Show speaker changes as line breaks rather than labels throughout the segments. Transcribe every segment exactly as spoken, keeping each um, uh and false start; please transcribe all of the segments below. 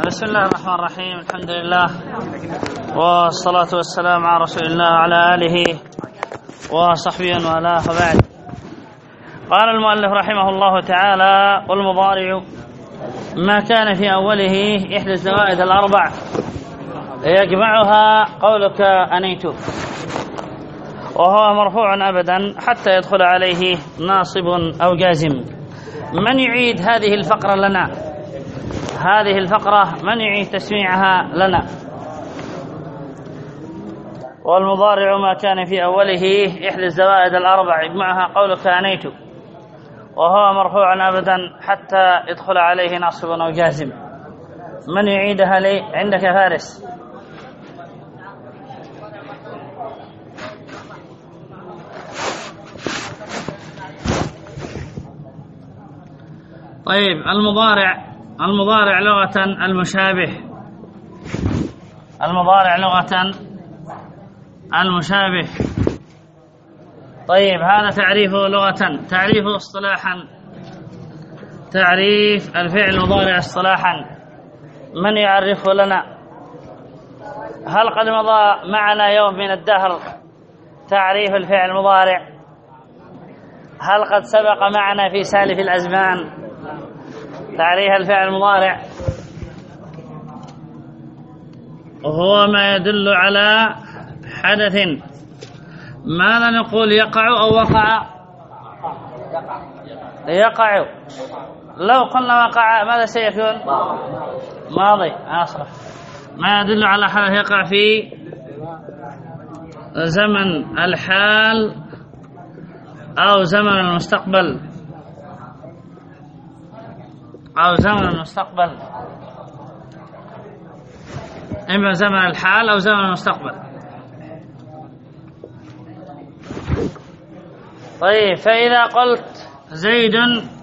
بسم الله الرحمن الرحيم. الحمد لله والصلاة والسلام على رسول الله وعلى آله وصحبه وآله. وبعد، قال المؤلف رحمه الله تعالى: والمضارع ما كان في أوله إحدى الزوائد الأربع يجمعها قولك أنيت، وهو مرفوع أبدا حتى يدخل عليه ناصب أو جازم. من يعيد هذه الفقرة لنا؟ هذه الفقرة من يعيد تسميعها لنا؟ والمضارع ما كان في أوله إحدى الزوائد الأربع يجمعها قولك أنيت، وهو مرفوع أبدا حتى يدخل عليه ناصب أو جازم. من يعيدها لي؟ عندك يا فارس. طيب، المضارع المضارع لغة المشابه. المضارع لغة المشابه. طيب، هذا تعريفه لغة. تعريفه اصطلاحا: تعريف الفعل المضارع اصطلاحا، من يعرفه لنا؟ هل قد مضى معنا يوم من الدهر تعريف الفعل المضارع؟ هل قد سبق معنا في سالف الأزمان تعريف الفعل المضارع؟ وهو ما يدل على حدث، ماذا نقول؟ يقع أو وقع؟ يقع. لو قلنا وقع ماذا سيكون؟ ماضي. أصبح ما يدل على حدث يقع في زمن الحال أو زمن المستقبل أو زمن المستقبل إما زمن الحال أو زمن المستقبل. طيب، فإذا قلت زيد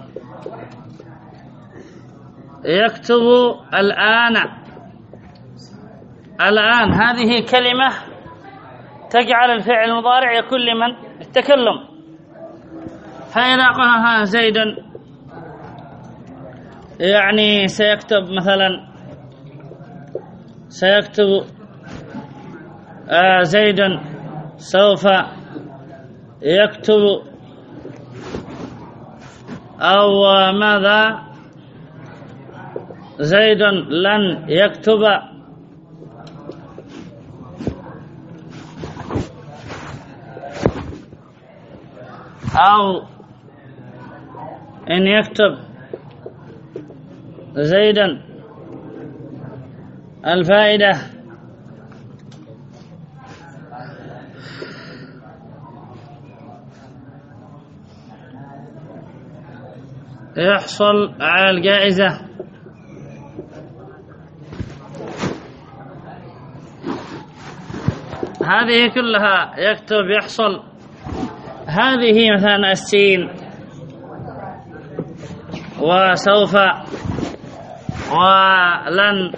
يكتب الآن، الآن هذه كلمة تجعل الفعل المضارع يكون لمن؟ التكلم. فإذا قلنا زيد يعني سيكتب مثلا سيكتب آه زيد سوف يكتب، أو ماذا؟ زيد لن يكتب. أو إن يكتب زيدا الفائدة. يحصل على الجائزة. هذه كلها يكتب يحصل. هذه مثلا السين وسوف ولن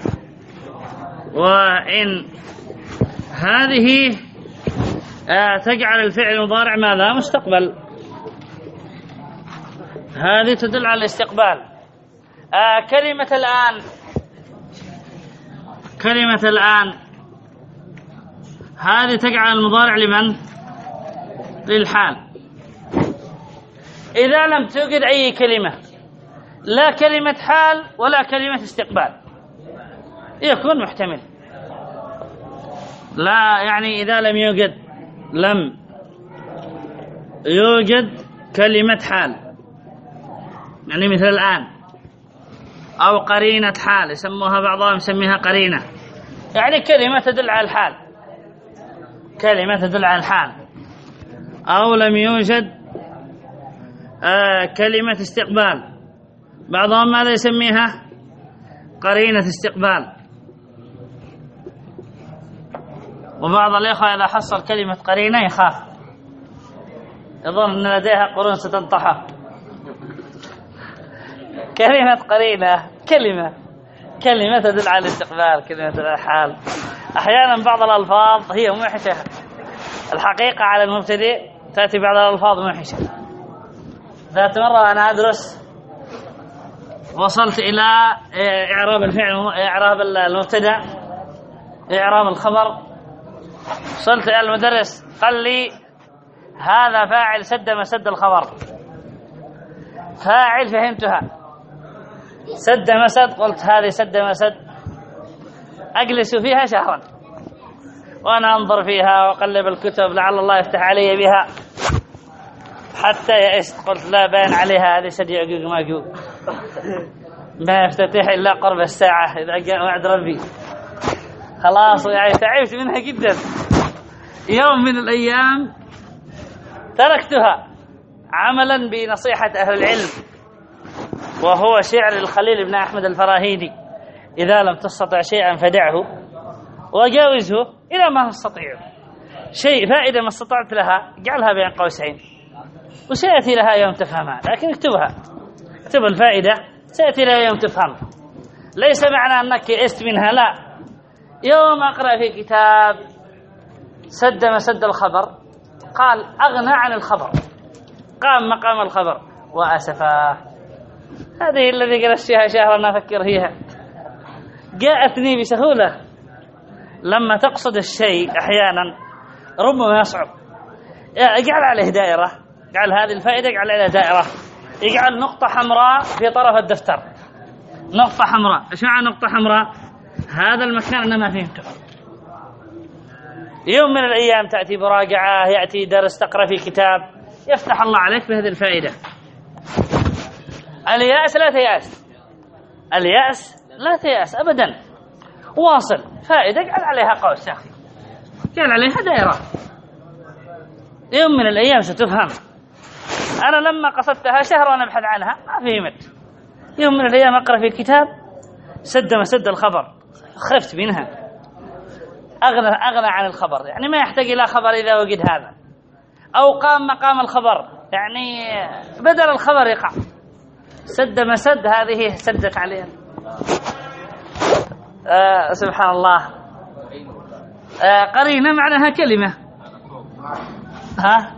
وإن، هذه تجعل الفعل المضارع ماذا؟ مستقبل. هذه تدل على الاستقبال. آه كلمة الآن، كلمة الآن هذه تجعل المضارع لمن؟ للحال. إذا لم توجد أي كلمة، لا كلمة حال ولا كلمة استقبال، يكون محتمل. لا يعني إذا لم يوجد لم يوجد كلمة حال، يعني مثل الآن، أو قرينة حال يسموها بعضهم يسميها قرينة، يعني كلمة تدل على الحال، كلمة تدل على الحال. أو لم يوجد آه كلمة استقبال، بعضهم ماذا يسميها؟ قرينة استقبال. وبعض الإخوة إذا حصل كلمة قرينة يخاف، يظن أن لديها قرون ستنطحه. كلمة قرينة كلمة كلمة تدل على الاستقبال، كلمة تدل على الحال. أحيانا بعض الألفاظ هي موحشة، الحقيقة على المبتدئ تأتي بعض الألفاظ موحشة. ذات مرة أنا أدرس وصلت إلى إعراب الفعل، إعراب المبتدأ، إعراب الخبر. وصلت إلى المدرس قال لي هذا فاعل سد مسد الخبر. فاعل فهمتها، سد مسد قلت هذه سد مسد. أجلس فيها شهرا وأنا أنظر فيها وأقلب الكتب لعل الله يفتح علي بها، حتى يئست قلت لا باين عليها هذه سد يعقوق ماجوق، ما يفتتح إلا قرب الساعة إذا جاء وعد ربي. خلاص يعني تعبت منها جدا. يوم من الأيام تركتها عملا بنصيحة أهل العلم، وهو شعر الخليل بن أحمد الفراهيدي: إذا لم تستطع شيئا فدعه وجاوزه إلى ما تستطيع. شيء فائدة ما استطعت لها جعلها بين قوسين، وسيأتي لها يوم تفهمها، لكن اكتبها، اكتب الفائدة سيأتي لها يوم تفهم. ليس معنى أنك يئست منها، لا. يوم أقرأ في كتاب سد مسد الخبر قال أغنى عن الخبر، قام مقام الخبر، وأسفا هذه الذي جلست فيها شهرا أفكر فيها جاءتني بسهولة. لما تقصد الشيء أحيانا ربما يصعب. اجعل عليه دائرة، اجعل هذه الفائدة اجعل عليها دائرة، اجعل نقطة حمراء في طرف الدفتر، نقطة حمراء. ايش معنى نقطة حمراء؟ هذا المكان أنا ما فهمته. يوم من الأيام تأتي مراجعة، يأتي درس، تقرأ في كتاب، يفتح الله عليك بهذه الفائدة. اليأس لا تيأس، اليأس لا تيأس أبدا، واصل فائدة اجعل عليها قوس يا أخي، اجعل عليها دائرة. يوم من الأيام ستفهم. أنا لما قصدتها شهر وأنا أبحث عنها ما فهمت. يوم من الأيام أقرأ في كتاب سد مسد الخبر، خفت منها، أغنى أغنى عن الخبر، يعني ما يحتاج إلى خبر إذا وجد هذا، أو قام مقام الخبر، يعني بدل الخبر يقع. سد مسد هذه سدت عليها. آه سبحان الله. آه قرينة معناها كلمة، ها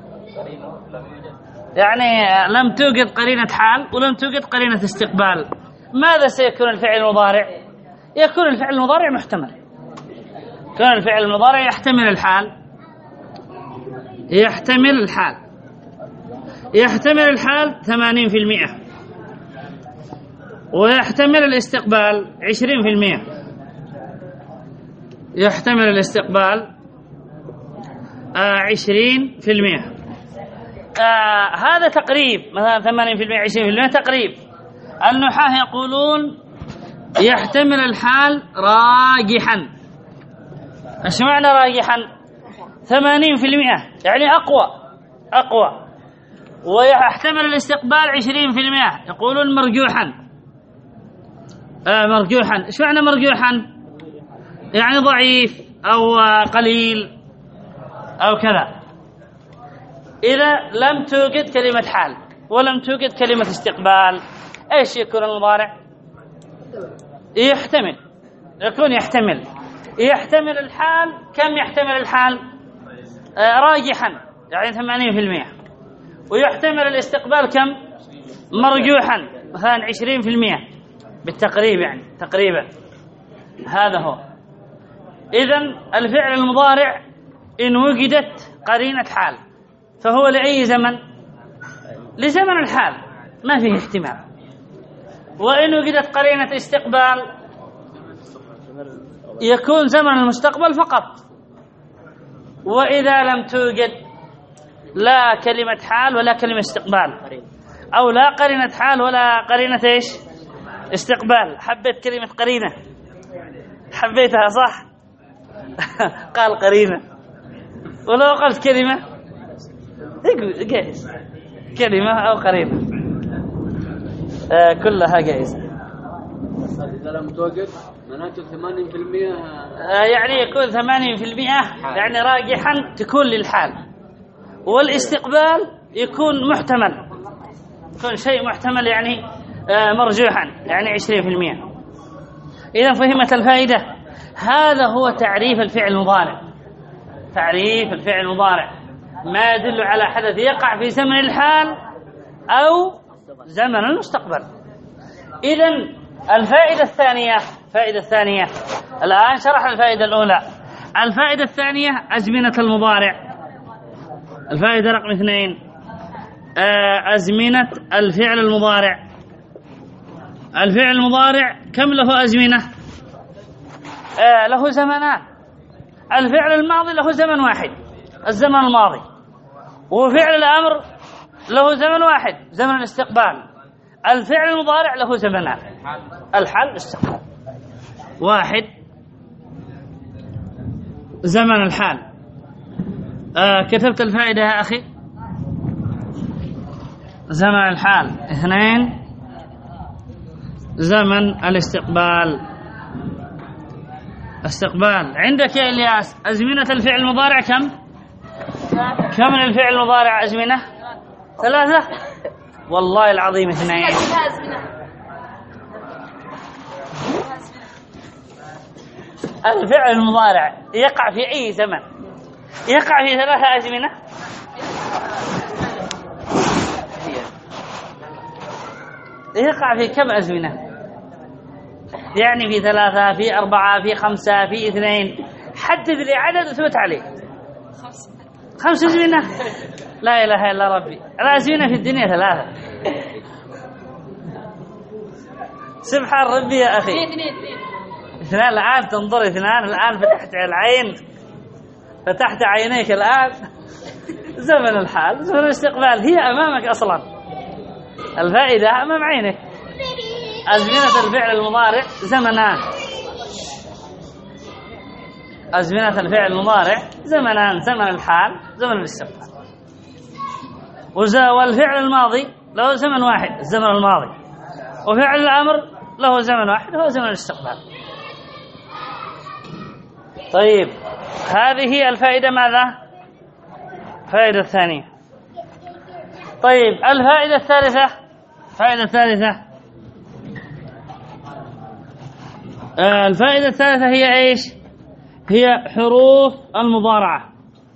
يعني لم توجد قرينة حال ولم توجد قرينة استقبال. ماذا سيكون الفعل المضارع؟ يكون الفعل المضارع محتمل، يكون الفعل المضارع يحتمل الحال، يحتمل الحال يحتمل الحال ثمانين في المئة، ويحتمل الاستقبال عشرين في المئة. يحتمل الاستقبال عشرين في المئة. آه هذا تقريب، مثلا ثمانين في المئة عشرين في المئة تقريب. النحاة يقولون يحتمل الحال راجحا. ايش معنى راجحا؟ ثمانين في المئة يعني أقوى أقوى، ويحتمل الاستقبال عشرين في المئة يقولون مرجوحا. آه مرجوحا، ايش معنى مرجوحا؟ يعني ضعيف أو قليل أو كذا. إذا لم توجد كلمة حال ولم توجد كلمة استقبال، ايش يكون المضارع؟ يحتمل، يكون يحتمل يحتمل الحال. كم يحتمل الحال؟ آه راجحا يعني ثمانين في المئة. ويحتمل الاستقبال كم؟ مرجوحا مثلا عشرين في المئة بالتقريب، يعني تقريبا. هذا هو. إذن الفعل المضارع إن وجدت قرينة حال فهو لأي زمن؟ لزمن الحال، ما فيه احتمال. وإن وجدت قرينة استقبال يكون زمن المستقبل فقط. وإذا لم توجد لا كلمة حال ولا كلمة استقبال، أو لا قرينة حال ولا قرينة إيش؟ استقبال. حبيت كلمة قرينة، حبيتها صح؟ قال قرينة. ولو قلت كلمة جائز، كلمة أو قرينة آه كلها جائزة.
إذا لم توجد معناته ثمانين في المئة
آه يعني يكون ثمانين في المئة يعني راجحا تكون للحال، والاستقبال يكون محتمل، يكون شيء محتمل يعني آه مرجوحا يعني عشرين في المئة. إذا فهمت الفائدة. هذا هو تعريف الفعل المضارع. تعريف الفعل المضارع ما يدل على حدث يقع في زمن الحال أو زمن المستقبل. إذن الفائدة الثانية الفائدة الثانية الآن شرح الفائدة الأولى. الفائدة الثانية أزمنة المضارع. الفائدة رقم اثنين أزمنة الفعل المضارع. الفعل المضارع كم له أزمنة؟ آه له زمنان. الفعل الماضي له زمن واحد، الزمن الماضي، وفعل الأمر له زمن واحد، زمن الاستقبال. الفعل المضارع له زمنان، الحال والاستقبال. واحد زمن الحال. آه كتبت الفائدة يا أخي؟ زمن الحال. اثنين زمن الاستقبال. استقبال. عندك يا إلياس أزمنة الفعل المضارع كم؟ كم من الفعل المضارع أزمنة؟ ثلاثة. والله العظيم اثنين. الفعل المضارع يقع في أي زمن؟ يقع في ثلاثة أزمنة. يقع في كم أزمنة؟ يعني في ثلاثة، في أربعة، في خمسة، في اثنين. حدد لي عدد وثبت عليه. خمس أزمنة. لا إله إلا ربي. الأزمنة في الدنيا ثلاثة. سبحان ربي يا أخي. اثنان. الآن تنظر اثنان. الآن فتحت العين، فتحت عينيك الآن. زمن الحال، زمن الاستقبال، هي أمامك أصلا. الفائدة أمام عينك. أزمنة الفعل المضارع زمنان. أزمنة الفعل المضارع زمنان، زمن الحال، زمن الاستقبال. والفعل الماضي له زمن واحد، الزمن الماضي. وفعل الأمر له زمن واحد، هو زمن الاستقبال. طيب هذه الفائدة ماذا؟ الفائدة الثانية. طيب الفائدة الثالثة. الفائدة الثالثة آه الفائدة الثالثة هي ايش؟ هي حروف المضارعة.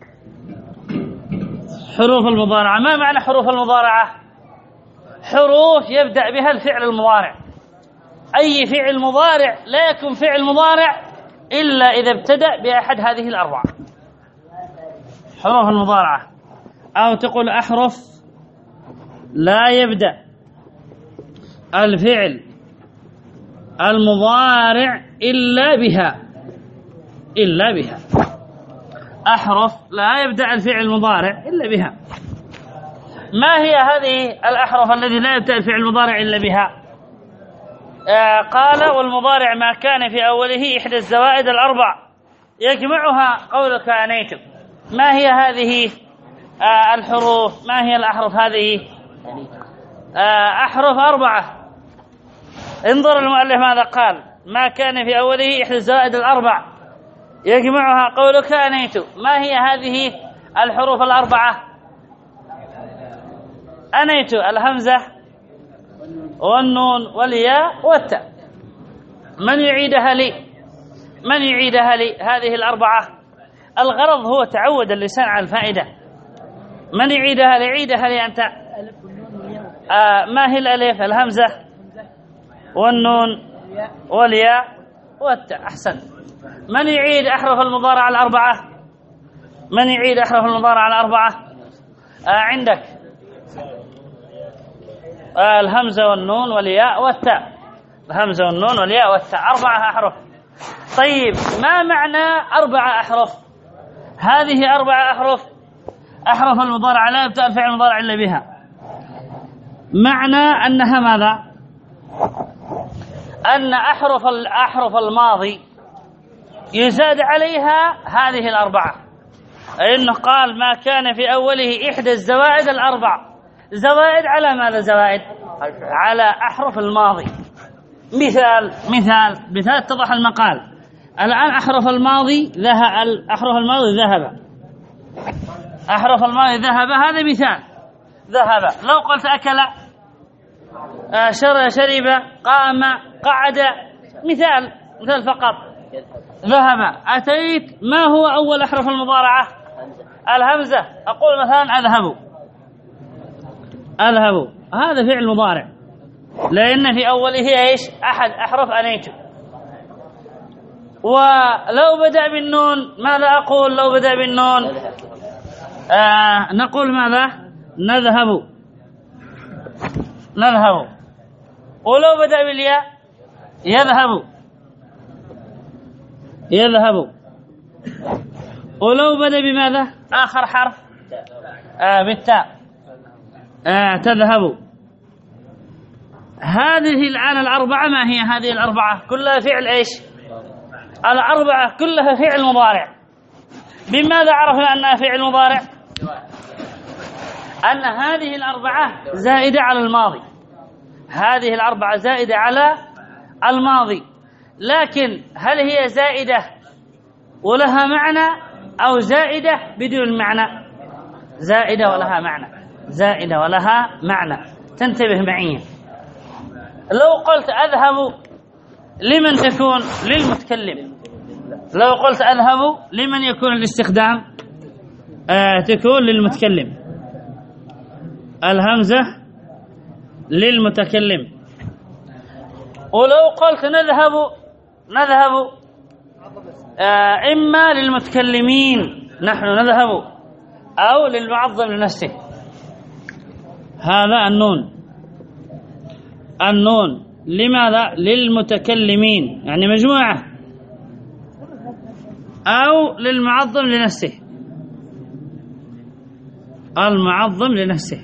حروف المضارعة. ما معنى حروف المضارعة؟ حروف يبدأ بها الفعل المضارع. أي فعل مضارع لا يكون فعل مضارع إلا إذا ابتدأ بأحد هذه الأربعة. حروف المضارعة. أو تقول أحرف لا يبدأ الفعل المضارع إلا بها. إلا بها. أحرف لا يبدأ الفعل المضارع إلا بها. ما هي هذه الأحرف الذي لا يبدأ الفعل المضارع إلا بها؟ آه قال والمضارع ما كان في أوله إحدى الزوائد الأربع يجمعها قولك أنيتم. ما هي هذه آه الحروف؟ ما هي الأحرف هذه؟ آه أحرف أربعة. انظر المؤلف ماذا قال. ما كان في أوله إحدى الزوائد الأربع يجمعها قولك أنيتم. ما هي هذه الحروف الأربعة؟ أنيت، الهمزة والنون والياء والتاء. من يعيدها لي؟ من يعيدها لي هذه الأربعة؟ الغرض هو تعود اللسان على الفائدة. من يعيدها لي؟ عيدها لي أنت. آه ما هي الألف؟ الهمزة والنون والياء والتاء. أحسن. من يعيد أحرف المضارعة الأربعة؟ من يعيد أحرف المضارعة الأربعة؟ آه عندك آه الهمزة والنون والياء والتاء. الهمزة والنون والياء والتاء أربعة أحرف. طيب ما معنى أربعة أحرف؟ هذه أربعة أحرف. أحرف المضارعة لا يبدأ الفعل المضارع إلا بها. معنى أنها ماذا؟ أن أحرف الأحرف الماضي يزاد عليها هذه الأربعة. إنه قال ما كان في أوله إحدى الزوائد الأربع. زوائد على ماذا زوائد؟ على أحرف الماضي. مثال مثال مثال اتضح المقال. الآن أحرف الماضي ذهب. أحرف الماضي ذهب. أحرف الماضي ذهب. هذا مثال. ذهب. لو قلت أكل، شر شرب، قام، قعد. مثال مثال فقط. ذهب. أتيت. ما هو أول أحرف المضارعة؟ الهمزة. أقول مثلا أذهب. أذهب. هذا فعل مضارع. لأن في أوله إيش أحد أحرف أنيت. ولو بدأ بالنون ماذا أقول؟ لو بدأ بالنون آه نقول ماذا؟ نذهب نذهب. ولو بدأ بالياء يذهب يذهب. ولو بدأ بماذا؟ آخر حرف آه بالتاء آه تذهب. هذه الآن الأربعة ما هي هذه الأربعة؟ كلها فعل إيش؟ الأربعة كلها فعل مضارع. بماذا عرفنا أنها فعل مضارع؟ أن هذه الأربعة زائدة على الماضي. هذه الأربعة زائدة على الماضي، لكن هل هي زائدة ولها معنى أو زائدة بدون معنى؟ زائدة ولها معنى، زائدة ولها معنى. تنتبه معي. لو قلت أذهب لمن تكون؟ للمتكلم. لو قلت أذهب لمن يكون الاستخدام؟ آه تكون للمتكلم. الهمزة للمتكلم. ولو قلت نذهب نذهب آه إما للمتكلمين نحن نذهب أو للمعظم لنفسه. هذا النون. النون لماذا؟ للمتكلمين يعني مجموعة، أو للمعظم لنفسه. المعظم لنفسه.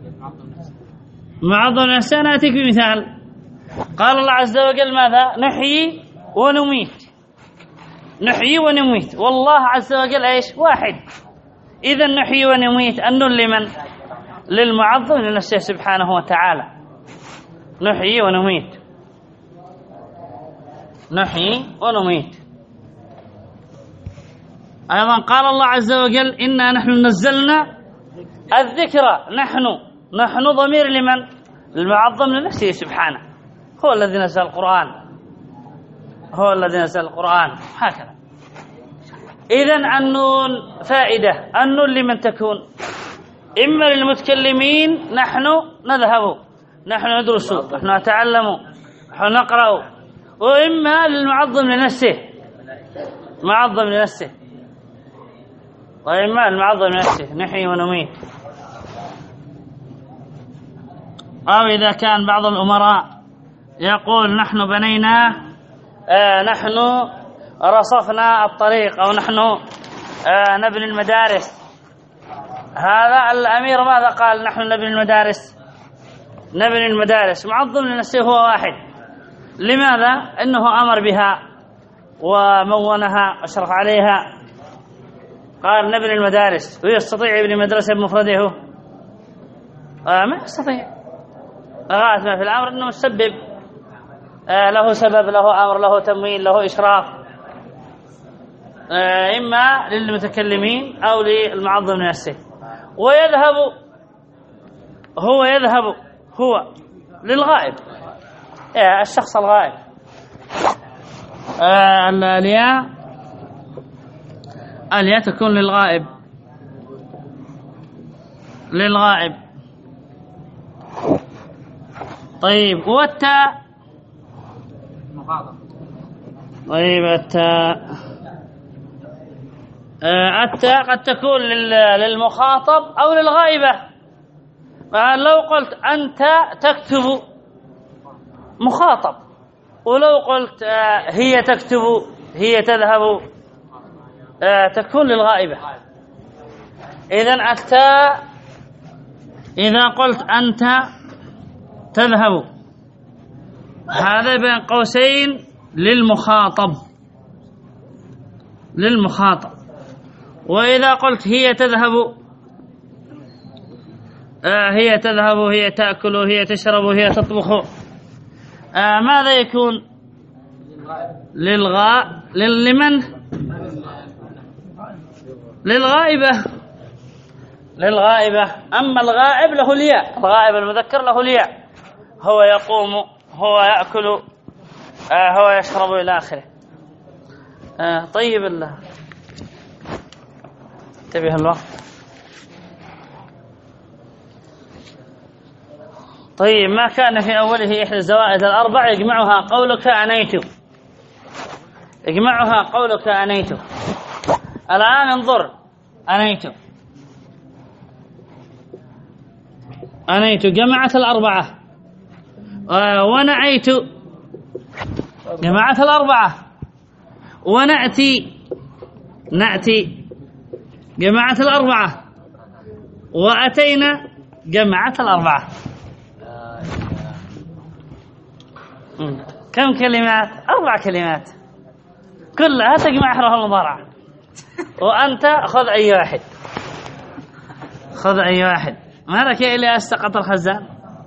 معظم لنفسه. أنا أتيك بمثال. قال الله عز وجل ماذا؟ نحيي ونميت. نحيي ونميت. والله عز وجل إيش؟ واحد. إذا نحيي ونميت النون لمن؟ للمعظم لنفسه سبحانه وتعالى. نحيي ونميت. نحيي ونميت. أيضا قال الله عز وجل إنا نحن نزلنا الذكر. نحن نحن ضمير لمن؟ المعظم لنفسه سبحانه. هو الذي نزل القرآن. هو الذي نزل القرآن. هكذا. إذن النون فائدة. النون لمن تكون؟ إما للمتكلمين نحن نذهب، نحن ندرس، نحن نتعلم، نحن نقرأ. وإما للمعظم لنفسه، معظم لنفسه. وإما المعظم لنفسه نحيي ونميت. أو إذا كان بعض الأمراء يقول نحن بنينا آه نحن رصفنا الطريق، أو نحن آه نبني المدارس. هذا الأمير ماذا قال؟ نحن نبني المدارس. نبني المدارس. معظم لنفسه هو واحد. لماذا؟ إنه أمر بها ومونها واشرف عليها. قال نبني المدارس. ويستطيع يبني مدرسة بمفرده؟ آه ما يستطيع. غاية ما في الأمر أنه مسبب آه له سبب، له أمر، له تمويل، له إشراف. آه إما للمتكلمين أو للمعظم لنفسه. ويذهب هو يذهب هو للغائب. آه الشخص الغائب. آه الياء الياء تكون للغائب. للغائب. طيب والتاء؟ طيب التاء آه التاء قد تكون للمخاطب أو للغائبة. لو قلت أنت تكتب مخاطب، ولو قلت آه هي تكتب، هي تذهب، آه تكون للغائبة. إذن التاء إذا قلت أنت تذهب هذا بين قوسين للمخاطب. للمخاطب. وإذا قلت هي تذهب آه هي تذهب، هي تأكل، هي تشرب، هي تطبخ، آه ماذا يكون؟ للغاء لمن؟ للغائبة. للغائبة. أما الغائب له الياء. الغائب المذكر له الياء. هو يقوم، هو يأكل، آه هو يشرب إلى آخره. آه طيب الله انتبه الوقت. طيب ما كان في أوله إحدى الزوائد الأربع يجمعها قولك أنيت، يجمعها قولك أنيت. الآن انظر، أنيت أنيت جمعت الأربعة، ونعيت جمعت الأربعة، ونأتي نأتي جمعت الأربعة، وأتينا جمعت الأربعة. كم كلمات؟ أربع كلمات كلها تجمع أحرف المضارعة. وأنت خذ أي واحد، خذ أي واحد. ما لك إلا أستقط الخزان،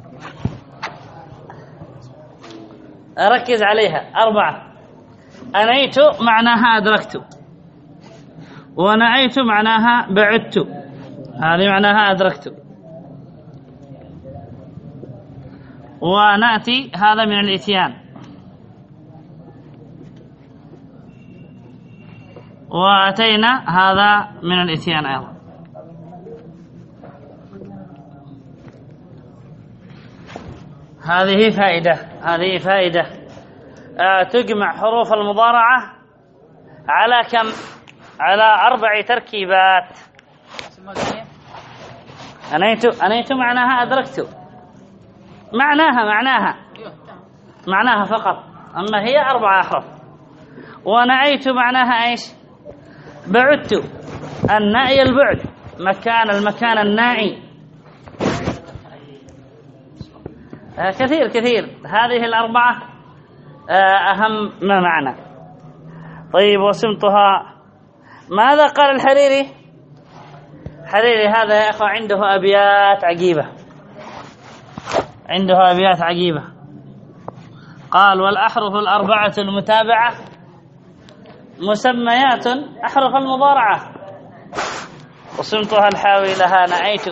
أركز عليها. أربعة. أنيت معناها أدركت، ونعيت معناها بعدت، هذه معناها أدركت، ونأتي هذا من الإتيان، وأتينا هذا من الإتيان أيضا. هذه فائدة، هذه فائدة. آه تجمع حروف المضارعة على كم؟ على أربع تركيبات. أنيت أنيت معناها أدركت، معناها معناها معناها فقط، أما هي أربع أحرف. ونعيت معناها إيش؟ بعدت، النائي البعد، مكان المكان النائي. آه كثير كثير. هذه الأربعة آه أهم ما معنى. طيب وسمتها. ماذا قال الحريري؟ حريري هذا يا أخوة عنده أبيات عجيبة، عنده أبيات عجيبة. قال: والأحرف الأربعة المتابعة مسميات أحرف المضارعة، وصمتها الحاوي لها نعيت،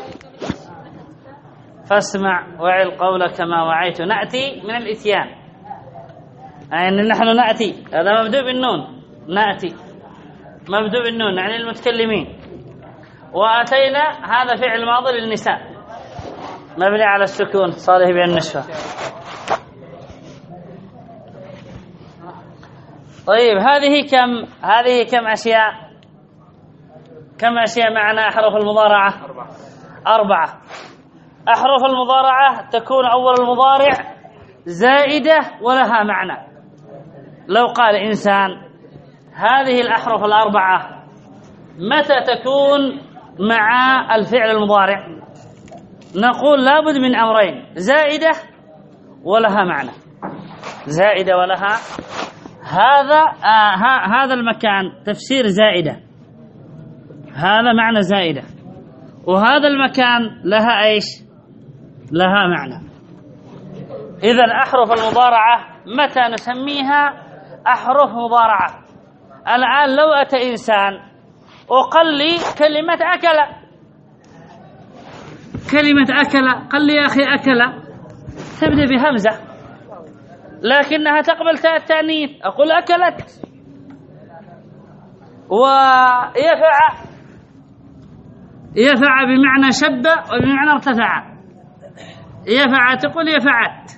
فاسمع وعي القول كما وعيت. نأتي من الإتيان، يعني نحن نأتي، هذا مبدوء بالنون، نأتي مبدوء بالنون يعني المتكلمين. وأتينا هذا فعل ماضي للنساء مبني على السكون صالح بأن النشفة. طيب هذه كم هذه كم أشياء كم أشياء معنى أحرف المضارعة؟ أربعة. أحرف المضارعة تكون أول المضارع زائدة ولها معنى. لو قال إنسان هذه الأحرف الأربعة متى تكون مع الفعل المضارع؟ نقول لابد من أمرين: زائدة ولها معنى، زائدة ولها. هذا آه هذا المكان تفسير زائدة، هذا معنى زائدة، وهذا المكان لها ايش؟ لها معنى. إذن أحرف المضارعة متى نسميها أحرف مضارعة؟ الآن لو أتى إنسان وقال لي كلمة أكل، كلمة أكل، قال لي يا أخي أكل تبدأ بهمزة لكنها تقبل تاء التأنيث، أقول أكلت. ويفع، يفع بمعنى شب وبمعنى ارتفع. يفع تقول يفعت.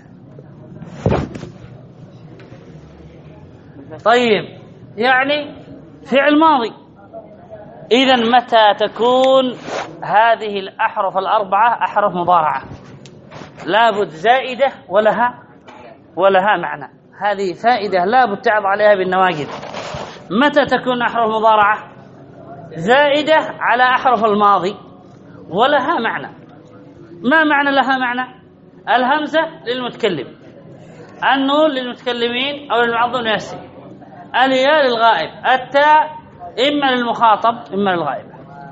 طيب يعني فعل ماضي. إذن متى تكون هذه الأحرف الأربعة أحرف مضارعة؟ لابد زائدة ولها ولها معنى. هذه فائدة لابد تعظ عليها بالنواجذ. متى تكون أحرف مضارعة؟ زائدة على أحرف الماضي ولها معنى. ما معنى لها معنى؟ الهمزة للمتكلم، النون للمتكلمين أو للمعظم ياسر، الياء للغائب، التاء إما للمخاطب إما للغائب.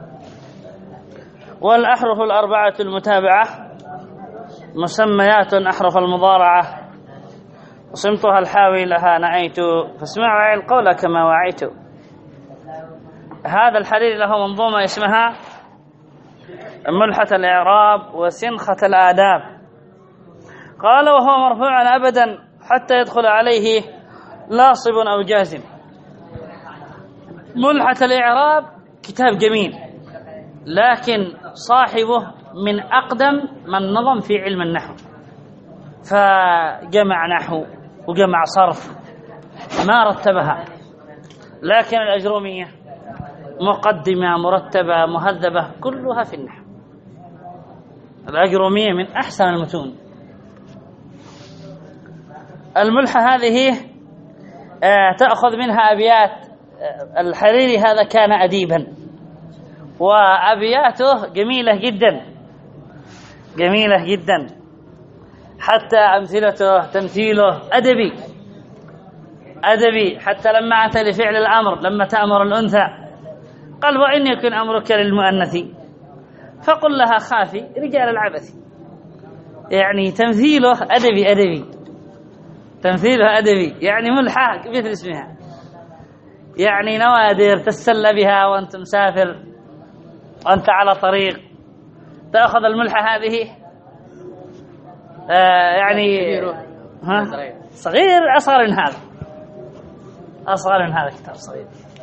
والأحرف الأربعة المتابعة مسميات أحرف المضارعة، وصمتها الحاوي لها نعيت، فاسمعوا وعي القول كما وعيت. هذا الحريري له منظومة اسمها ملحة الإعراب وسنخة الآداب. قال: وهو مرفوع أبدا حتى يدخل عليه لاصب أو جازم. ملحة الإعراب كتاب جميل، لكن صاحبه من أقدم من نظم في علم النحو، فجمع نحو وجمع صرف ما رتبها، لكن الأجرومية مقدمة مرتبة مهذبة كلها في النحو. الأجرومية من أحسن المتون. الملحة هذه تأخذ منها أبيات. الحريري هذا كان أديبا وأبياته جميلة جدا جميلة جدا، حتى أمثلته تمثيله أدبي أدبي. حتى لما أتى لفعل الأمر، لما تأمر الأنثى قال وإن يكن أمرك للمؤنث فقل لها خافي رجال العبث. يعني تمثيله أدبي أدبي تمثيله أدبي، يعني ملحة مثل اسمها، يعني نوادر تتسلى بها وأنت مسافر وأنت على طريق، تأخذ الملحة هذه. آه يعني ها صغير أصغر من هذا أصغر من هذا كتاب صغير،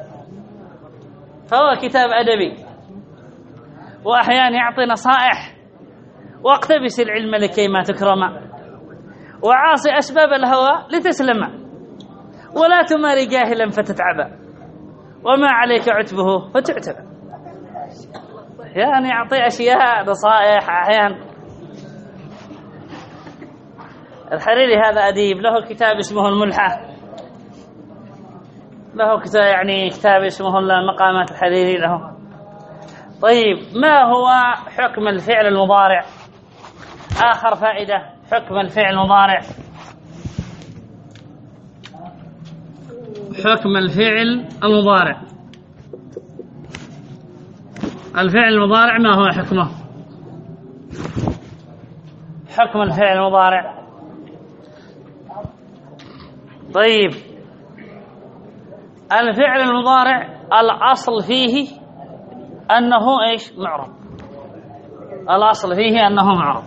فهو كتاب أدبي وأحيانا يعطي نصائح. واقتبس العلم لكي ما تكرم، وعاصي أسباب الهوى لتسلم، ولا تماري جاهلا فتتعب، وما عليك عتبه فتعتب. يعني يعطي أشياء نصائح أحيانا. الحريري هذا أديب، له كتاب اسمه الملحة، له كتاب يعني كتاب اسمه المقامات الحريري له. طيب، ما هو حكم الفعل المضارع؟ آخر فائدة، حكم الفعل المضارع. حكم الفعل المضارع. الفعل المضارع ما هو حكمه؟ حكم الفعل المضارع. طيب، الفعل المضارع الأصل فيه أنه إيش؟ معرب. الأصل فيه أنه معرب.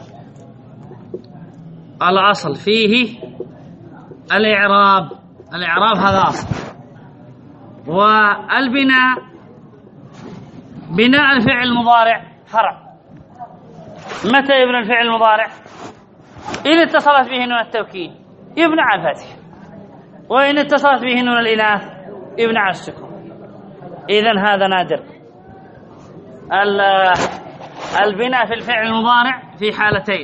الأصل فيه الإعراب. الإعراب هذا أصل. والبناء، بناء الفعل المضارع فرع. متى يبنى الفعل المضارع؟ إن اتصلت به نون التوكيد يبنى على الفتح، وإن اتصلت به نون الإناث يبنى على السكون. إذن هذا نادر. البناء في الفعل المضارع في حالتين: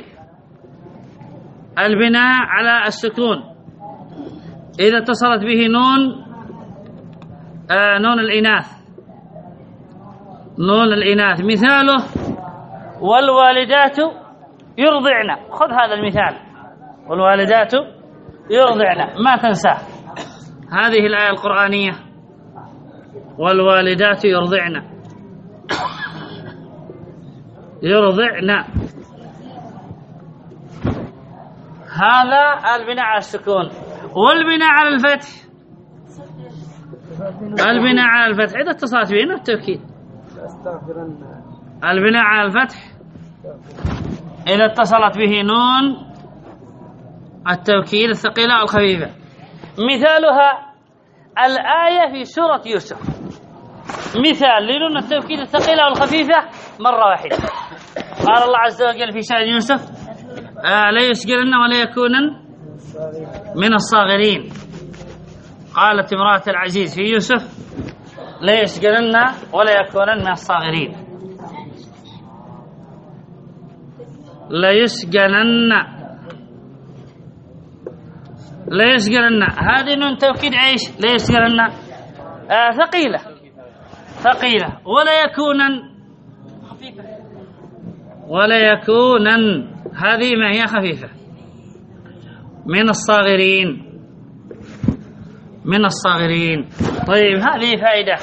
البناء على السكون إذا اتصلت به نون آه نون الإناث نون الإناث مثاله والوالدات يرضعن. خذ هذا المثال، والوالدات يرضعن، ما تنساه هذه الآية القرآنية، والوالدات يرضعن يرضعن. هذا البناء على السكون. والبناء على الفتح، البناء على الفتح إذا اتصلت به نون التوكيد. البناء على الفتح إذا اتصلت به نون التوكيد الثقيلة أو الخفيفة. مثالها الآية في سورة يوسف، مثال لنون التوكيد الثقيلة أو الخفيفة مرة واحدة. قال الله عز وجل في شأن يوسف: آه لا يسجلن ولا يكونن من الصاغرين. قالت امرأة العزيز في يوسف: لا يسجلن ولا يكونن من الصاغرين. لا يسجلن لا يسجلن، هذه نون توكيد ايش؟ لا يسجلن آه ثقيلة ثقيلة. ولا يكونن ولا يكونن هذه ما هي خفيفة. من الصاغرين من الصاغرين. طيب، هذه فائدة.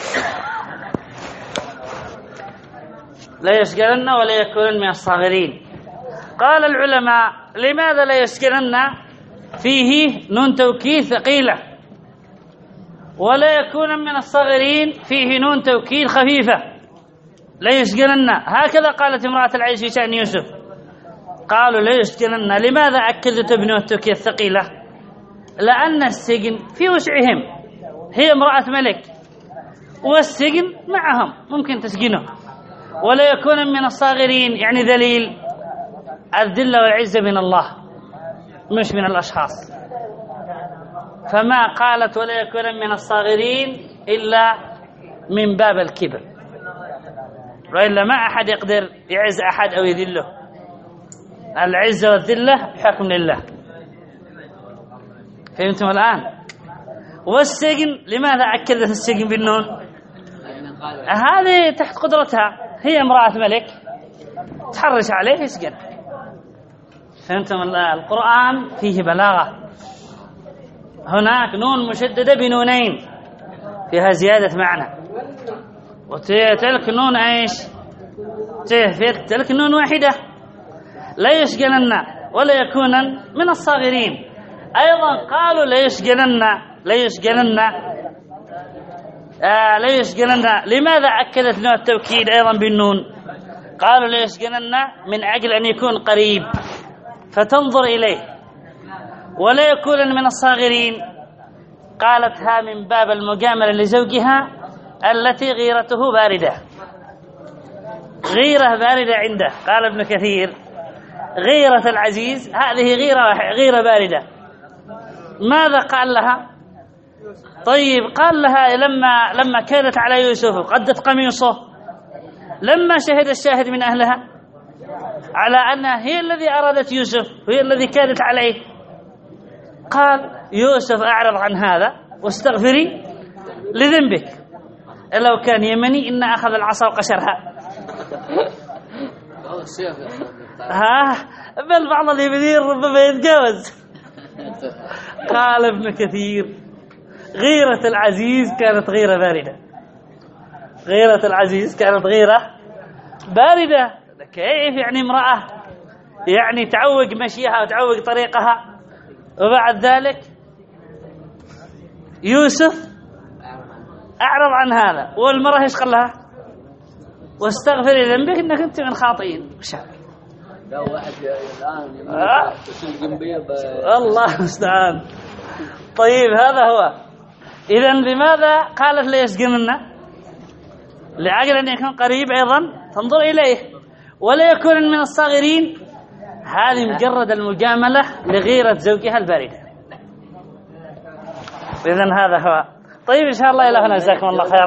لا يسجلن ولا يكونن من الصاغرين. قال العلماء: لماذا لا يسجلن فيه نون توكيد ثقيلة، ولا يكون من الصاغرين فيه نون توكيد خفيفة؟ لا يسجلن، هكذا قالت امرأة العزيز في شأن يوسف. قالوا لا يسجلن. لماذا أكدت بنون التوكيد الثقيلة؟ لأن السجن في وسعهم، هي امرأة ملك والسجن معهم ممكن تسجنه. ولا يكون من الصاغرين يعني ذليل، الذلة والعزة من الله. مش من الأشخاص. فما قالت ولا يكون من الصاغرين إلا من باب الكبر، وإلا ما أحد يقدر يعز أحد أو يذله. العزة والذلة حكم لله. فهمتم الآن؟ والسجن لماذا أكدت السجن بالنون؟ هذه تحت قدرتها، هي امرأة ملك تحرش عليه يسجن. فهمتم؟ القرآن فيه بلاغة. هناك نون مشددة بنونين فيها زيادة معنى، وتلك نون ايش؟ تلك نون واحدة. لا يشغلن ولا يكونن من الصاغرين. أيضا قالوا لا يشغلن لا يشغلن آه لا يشغلن. لماذا أكدت نوع التوكيد أيضا بالنون؟ قالوا لا يشغلن من أجل أن يكون قريب فتنظر إليه، ولا يكون من الصاغرين قالتها من باب المجاملة لزوجها التي غيرته باردة. غيرة باردة عنده. قال ابن كثير غيرة العزيز هذه غيرة غيرة باردة. ماذا قال لها؟ طيب قال لها لما لما كانت على يوسف قدت قميصه، لما شهد الشاهد من أهلها على أنها هي الذي أرادت يوسف وهي الذي كانت عليه، قال يوسف أعرض عن هذا واستغفري لذنبك، لو كان يمني إن أخذ العصا وقشرها. ها بل بعض اليمنيين ربما يتجاوز. قال ابن كثير غيرة العزيز كانت غيرة باردة. غيرة العزيز كانت غيرة باردة. كيف يعني امرأة يعني تعوق مشيها وتعوق طريقها، وبعد ذلك يوسف أعرض عن هذا، والمرأة ايش قال لها؟ واستغفري ذنبك انك انت من خاطئين.
لا واحد الآن
آه.
جنبيه ب...
الله المستعان. طيب هذا هو. إذن لماذا قالت لا يسجنن؟ لأجل أن يكون قريب أيضا تنظر إليه، ولا يكون من الصاغرين. هذه مجرد المجاملة لغيرة زوجها الباردة. إذن هذا هو. طيب إن شاء الله إلى هنا، جزاكم الله خير.